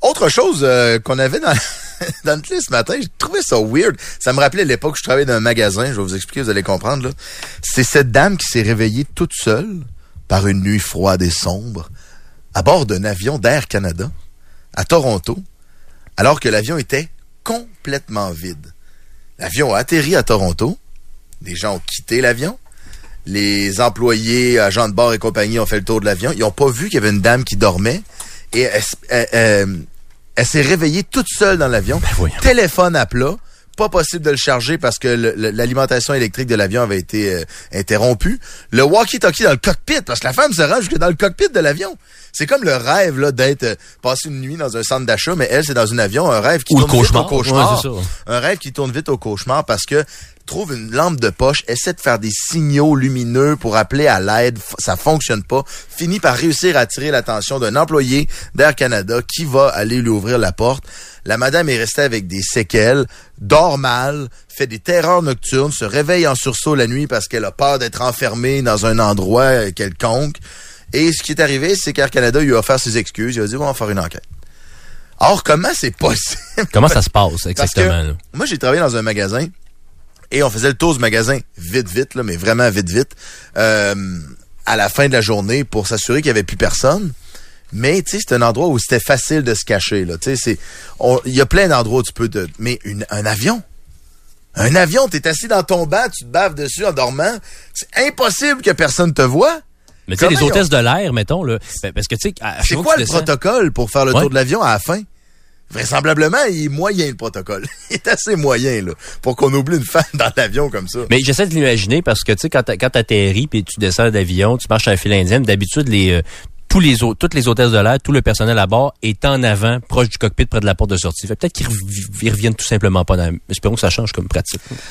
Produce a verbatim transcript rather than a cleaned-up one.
autre chose euh, qu'on avait dans, dans notre liste ce matin, j'ai trouvé ça weird. Ça me rappelait l'époque où je travaillais dans un magasin, je vais vous expliquer, vous allez comprendre. Là. C'est cette dame qui s'est réveillée toute seule par une nuit froide et sombre à bord d'un avion d'Air Canada à Toronto, alors que l'avion était complètement vide. L'avion a atterri à Toronto, les gens ont quitté l'avion, les employés, agents de bord et compagnie ont fait le tour de l'avion, ils n'ont pas vu qu'il y avait une dame qui dormait, et elle, elle, elle, elle s'est réveillée toute seule dans l'avion, ben téléphone à plat, pas possible de le charger parce que le, le, l'alimentation électrique de l'avion avait été euh, interrompue. Le walkie-talkie dans le cockpit, parce que la femme se rend jusque dans le cockpit de l'avion. C'est comme le rêve là d'être euh, passé une nuit dans un centre d'achat, mais elle, c'est dans un avion, un rêve qui Ou tourne vite au cauchemar. Ouais, c'est ça. Un rêve qui tourne vite au cauchemar parce que trouve une lampe de poche, essaie de faire des signaux lumineux pour appeler à l'aide, ça fonctionne pas, finit par réussir à attirer l'attention d'un employé d'Air Canada qui va aller lui ouvrir la porte. La madame est restée avec des séquelles, dort mal, fait des terreurs nocturnes, se réveille en sursaut la nuit parce qu'elle a peur d'être enfermée dans un endroit quelconque. Et ce qui est arrivé, c'est qu'Air Canada lui a offert ses excuses, il a dit on va faire une enquête. Or, comment c'est possible? Comment ça se passe exactement? Parce que, là? moi, j'ai travaillé dans un magasin et on faisait le tour du magasin vite, vite, là, mais vraiment vite, vite, euh, à la fin de la journée pour s'assurer qu'il n'y avait plus personne. Mais, tu sais, c'est un endroit où c'était facile de se cacher, là. Tu sais, c'est, il y a plein d'endroits où tu peux te, mais une, un avion. Un avion, t'es assis dans ton banc, tu te baves dessus en dormant. C'est impossible que personne te voie. Mais tu sais, les hôtesses de l'air, mettons, là, parce que, tu sais, c'est quoi le descends... protocole pour faire le ouais. tour de l'avion à la fin? Vraisemblablement, il est moyen, le protocole. Il est assez moyen, là, pour qu'on oublie une femme dans l'avion comme ça. Mais j'essaie de l'imaginer parce que, tu sais, quand t'atterris puis tu descends d'avion, tu marches à la file indienne, d'habitude, les, euh, tous les autres, toutes les hôtesses de l'air, tout le personnel à bord est en avant, proche du cockpit, près de la porte de sortie. Fait peut-être qu'ils rev- ils reviennent tout simplement pas dans la... Espérons que ça change comme pratique.